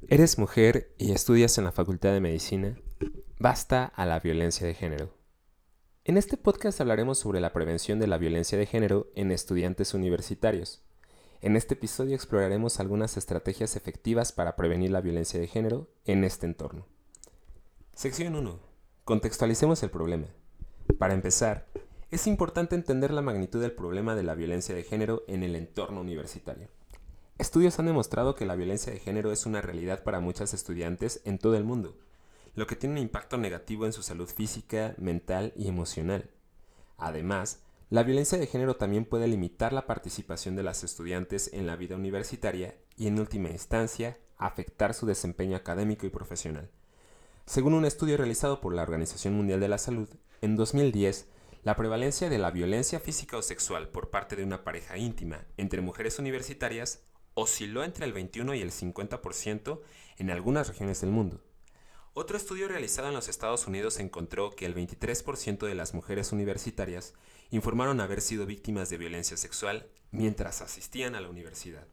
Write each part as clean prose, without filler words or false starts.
¿Eres mujer y estudias en la Facultad de Medicina? Basta a la violencia de género. En este podcast hablaremos sobre la prevención de la violencia de género en estudiantes universitarios. En este episodio exploraremos algunas estrategias efectivas para prevenir la violencia de género en este entorno. Sección 1. Contextualicemos el problema. Para empezar, es importante entender la magnitud del problema de la violencia de género en el entorno universitario. Estudios han demostrado que la violencia de género es una realidad para muchas estudiantes en todo el mundo, lo que tiene un impacto negativo en su salud física, mental y emocional. Además, la violencia de género también puede limitar la participación de las estudiantes en la vida universitaria y, en última instancia, afectar su desempeño académico y profesional. Según un estudio realizado por la Organización Mundial de la Salud, en 2010, la prevalencia de la violencia física o sexual por parte de una pareja íntima entre mujeres universitarias osciló entre el 21 y el 50% en algunas regiones del mundo. Otro estudio realizado en los Estados Unidos encontró que el 23% de las mujeres universitarias informaron haber sido víctimas de violencia sexual mientras asistían a la universidad.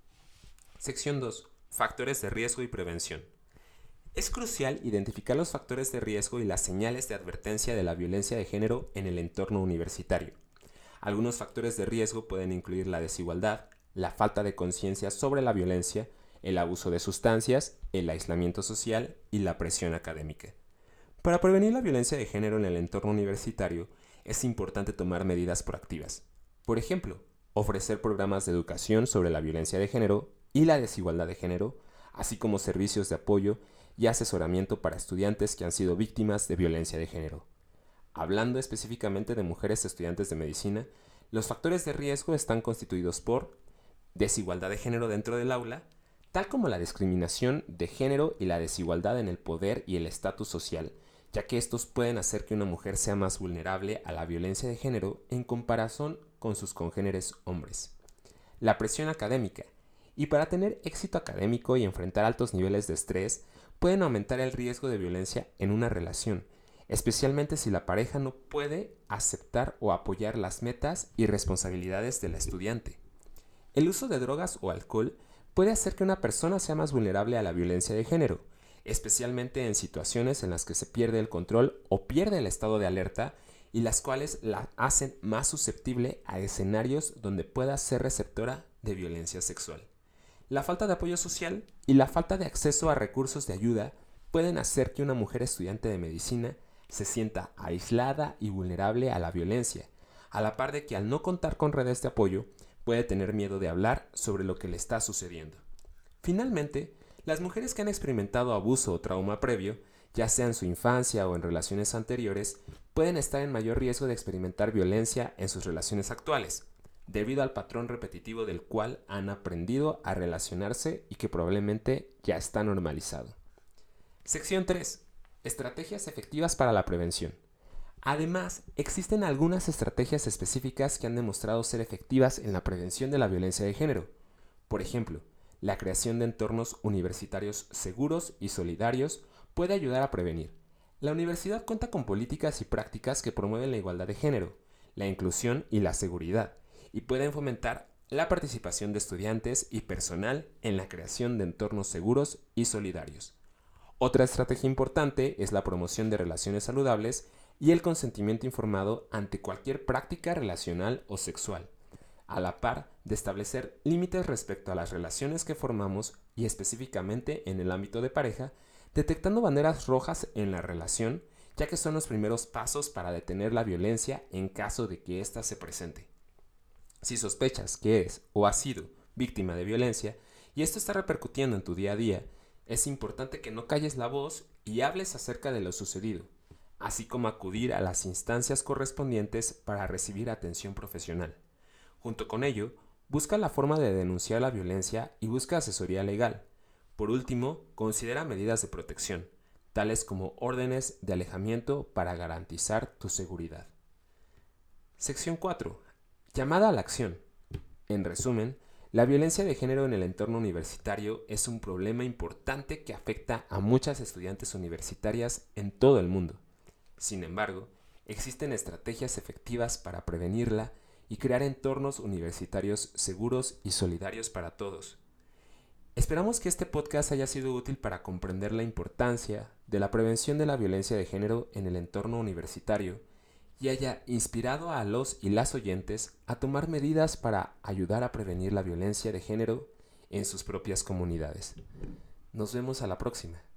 Sección 2. Factores de riesgo y prevención. Es crucial identificar los factores de riesgo y las señales de advertencia de la violencia de género en el entorno universitario. Algunos factores de riesgo pueden incluir la desigualdad, la falta de conciencia sobre la violencia, el abuso de sustancias, el aislamiento social y la presión académica. Para prevenir la violencia de género en el entorno universitario, es importante tomar medidas proactivas. Por ejemplo, ofrecer programas de educación sobre la violencia de género y la desigualdad de género, así como servicios de apoyo y asesoramiento para estudiantes que han sido víctimas de violencia de género. Hablando específicamente de mujeres estudiantes de medicina, los factores de riesgo están constituidos por desigualdad de género dentro del aula, tal como la discriminación de género y la desigualdad en el poder y el estatus social, ya que estos pueden hacer que una mujer sea más vulnerable a la violencia de género en comparación con sus congéneres hombres. La presión académica. Y para tener éxito académico y enfrentar altos niveles de estrés, pueden aumentar el riesgo de violencia en una relación, especialmente si la pareja no puede aceptar o apoyar las metas y responsabilidades de la estudiante. El uso de drogas o alcohol puede hacer que una persona sea más vulnerable a la violencia de género, especialmente en situaciones en las que se pierde el control o pierde el estado de alerta y las cuales la hacen más susceptible a escenarios donde pueda ser receptora de violencia sexual. La falta de apoyo social y la falta de acceso a recursos de ayuda pueden hacer que una mujer estudiante de medicina se sienta aislada y vulnerable a la violencia, a la par de que al no contar con redes de apoyo puede tener miedo de hablar sobre lo que le está sucediendo. Finalmente, las mujeres que han experimentado abuso o trauma previo, ya sea en su infancia o en relaciones anteriores, pueden estar en mayor riesgo de experimentar violencia en sus relaciones actuales, debido al patrón repetitivo del cual han aprendido a relacionarse y que probablemente ya está normalizado. Sección 3. Estrategias efectivas para la prevención. Además, existen algunas estrategias específicas que han demostrado ser efectivas en la prevención de la violencia de género. Por ejemplo, la creación de entornos universitarios seguros y solidarios puede ayudar a prevenir. La universidad cuenta con políticas y prácticas que promueven la igualdad de género, la inclusión y la seguridad, y pueden fomentar la participación de estudiantes y personal en la creación de entornos seguros y solidarios. Otra estrategia importante es la promoción de relaciones saludables y el consentimiento informado ante cualquier práctica relacional o sexual, a la par de establecer límites respecto a las relaciones que formamos y específicamente en el ámbito de pareja, detectando banderas rojas en la relación, ya que son los primeros pasos para detener la violencia en caso de que ésta se presente. Si sospechas que eres o has sido víctima de violencia y esto está repercutiendo en tu día a día, es importante que no calles la voz y hables acerca de lo sucedido, así como acudir a las instancias correspondientes para recibir atención profesional. Junto con ello, busca la forma de denunciar la violencia y busca asesoría legal. Por último, considera medidas de protección, tales como órdenes de alejamiento para garantizar tu seguridad. Sección 4. Llamada a la acción. En resumen, la violencia de género en el entorno universitario es un problema importante que afecta a muchas estudiantes universitarias en todo el mundo. Sin embargo, existen estrategias efectivas para prevenirla y crear entornos universitarios seguros y solidarios para todos. Esperamos que este podcast haya sido útil para comprender la importancia de la prevención de la violencia de género en el entorno universitario y haya inspirado a los y las oyentes a tomar medidas para ayudar a prevenir la violencia de género en sus propias comunidades. Nos vemos a la próxima.